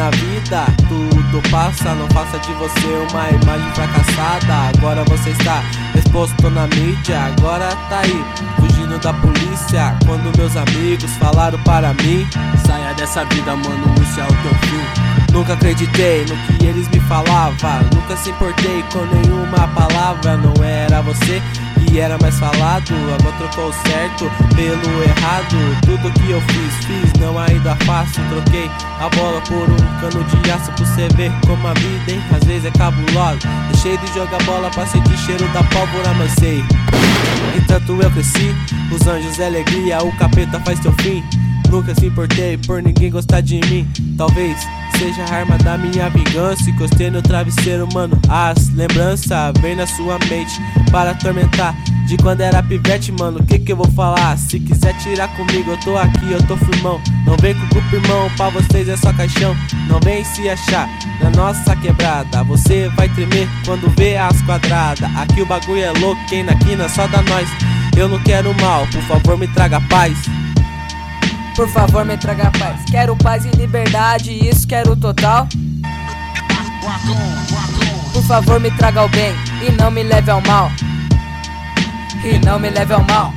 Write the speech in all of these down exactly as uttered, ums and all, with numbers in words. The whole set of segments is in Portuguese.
na vida, tudo passa. Não faça de você uma imagem fracassada. Agora você está exposto na mídia, agora tá aí, fugindo da polícia. Quando meus amigos falaram para mim: saia dessa vida, mano, isso é o teu fim. Nunca acreditei no que eles me falavam, nunca se importei com nenhuma palavra. Não era você que era mais falado, agora trocou o certo pelo errado. Tudo que eu fiz, fiz, não ainda faço. Troquei a bola por um cano de aço, pra você ver como a vida, hein, às vezes é cabulosa. Deixei de jogar bola pra sentir cheiro da pólvora, mas sei que tanto eu cresci. Os anjos é alegria, o capeta faz teu fim. Nunca se importei por ninguém gostar de mim. Talvez seja a arma da minha vingança. Encostei no travesseiro, mano, as lembranças vem na sua mente para atormentar. De quando era pivete, mano, o que que eu vou falar? Se quiser tirar comigo, eu tô aqui, eu tô firmão. Não vem com grupo, irmão, pra vocês é só caixão. Não vem se achar na nossa quebrada, você vai tremer quando vê as quadradas. Aqui o bagulho é louco, quem na quina só dá nós. Eu não quero mal, por favor me traga paz. Por favor me traga paz. Quero paz e liberdade, isso quero total. Por favor me traga o bem e não me leve ao mal. E não me leve ao mal.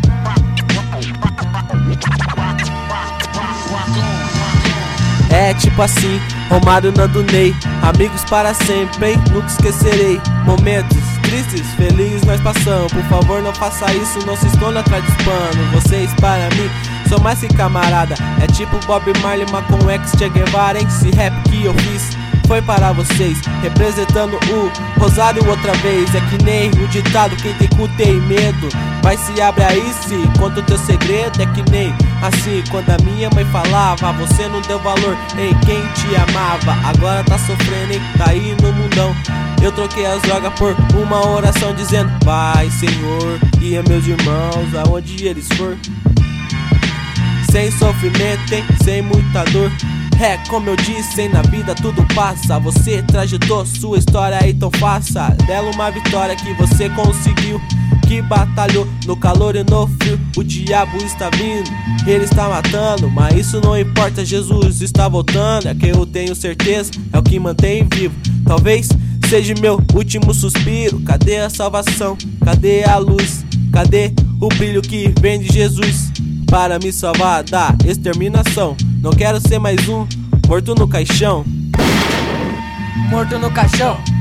É tipo assim, Romário, Nando, Ney, amigos para sempre, hein? Nunca esquecerei. Momentos tristes, felizes nós passamos. Por favor não faça isso, não se esconda atrás dos panos. Vocês para mim são mais que camarada. É tipo Bob Marley, Malcolm X, Che Guevara, hein? Esse rap que eu fiz foi para vocês, representando o Rosário outra vez. É que nem o ditado, quem tem cu tem medo. Vai se abre aí, se conta o teu segredo. É que nem assim, quando a minha mãe falava: você não deu valor em quem te amava. Agora tá sofrendo, hein? Tá aí no mundão. Eu troquei as drogas por uma oração dizendo: vai, Senhor, guia meus irmãos aonde eles for. Sem sofrimento, hein? Sem muita dor. É como eu disse, hein? Na vida tudo passa. Você trajetou sua história, então faça dela uma vitória que você conseguiu, que batalhou no calor e no frio. O diabo está vindo, ele está matando, mas isso não importa, Jesus está voltando. É que eu tenho certeza, é o que mantém vivo. Talvez seja meu último suspiro. Cadê a salvação? Cadê a luz? Cadê o brilho que vem de Jesus para me salvar da exterminação? Não quero ser mais um morto no caixão. Morto no caixão.